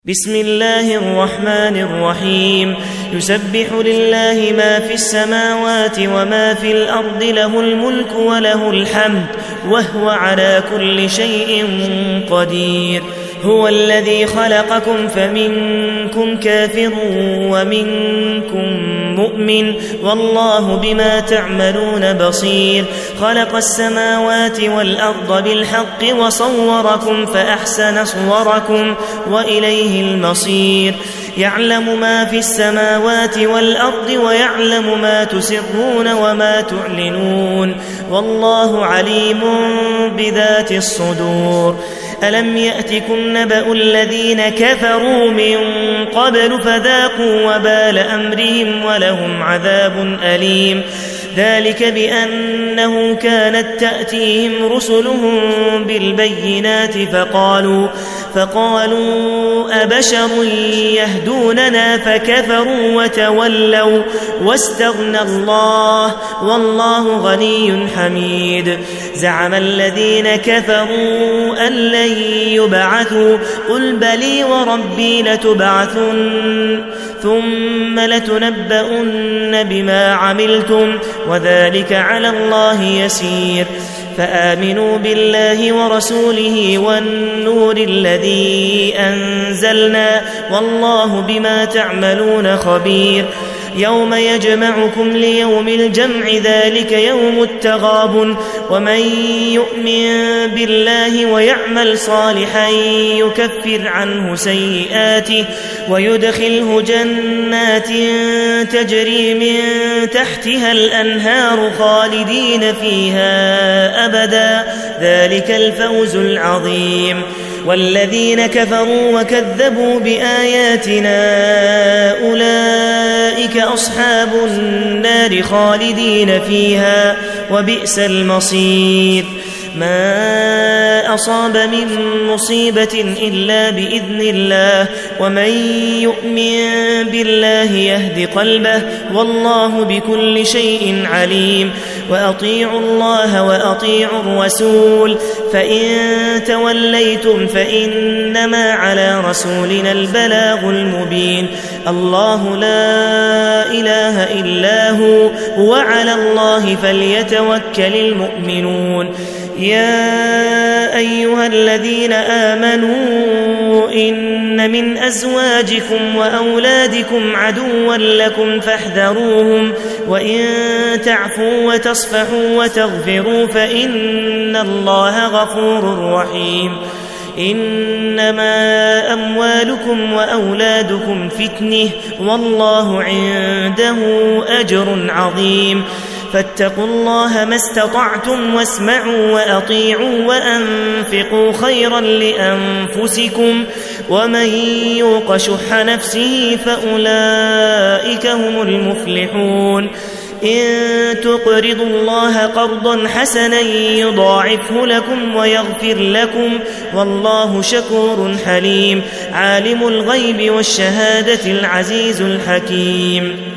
بسم الله الرحمن الرحيم يسبح لله ما في السماوات وما في الأرض له الملك وله الحمد وهو على كل شيء قدير هو الذي خلقكم فمنكم كافر ومنكم مؤمن والله بما تعملون بصير خلق السماوات والأرض بالحق وصوركم فأحسن صوركم وإليه المصير يعلم ما في السماوات والأرض ويعلم ما تسرون وما تعلنون والله عليم بذات الصدور ألم يأتكم نبأ الذين كفروا من قبل فذاقوا وبال أمرهم ولهم عذاب أليم ذلك بأنه كانت تأتيهم رسلهم بالبينات فقالوا أبشر يهدوننا فكفروا وتولوا واستغنى الله والله غني حميد زعم الذين كفروا أن لن يبعثوا قل بلي وربي لتبعثن ثم لتنبؤن بما عملتم وذلك على الله يسير فآمنوا بالله ورسوله والنور الذي أنزلنا والله بما تعملون خبير يوم يجمعكم ليوم الجمع ذلك يوم التغابن ومن يؤمن بالله ويعمل صالحا يكفر عنه سيئاته ويدخله جنات تجري من تحتها الأنهار خالدين فيها أبدا ذلك الفوز العظيم والذين كفروا وكذبوا بآياتنا أولئك أصحاب النار خالدين فيها وبئس المصير ما أصاب من مصيبة إلا بإذن الله ومن يؤمن بالله يهد قلبه والله بكل شيء عليم وأطيعوا الله وأطيعوا الرسول فإن توليتم فإنما على رسولنا البلاغ المبين الله لا إله إلا هو وعلى الله فليتوكل المؤمنون يا أيها الذين آمنوا إن من أزواجكم وأولادكم عدوا لكم فاحذروهم وإن تعفوا وتصفحوا وتغفروا فإن الله غفور رحيم إنما أموالكم وأولادكم فتنة والله عنده أجر عظيم فاتقوا الله ما استطعتم واسمعوا وأطيعوا وأنفقوا خيرا لأنفسكم ومن يوق شح نفسه فأولئك هم المفلحون إن تقرضوا الله قرضا حسنا يضاعفه لكم ويغفر لكم والله شكور حليم عالم الغيب والشهادة العزيز الحكيم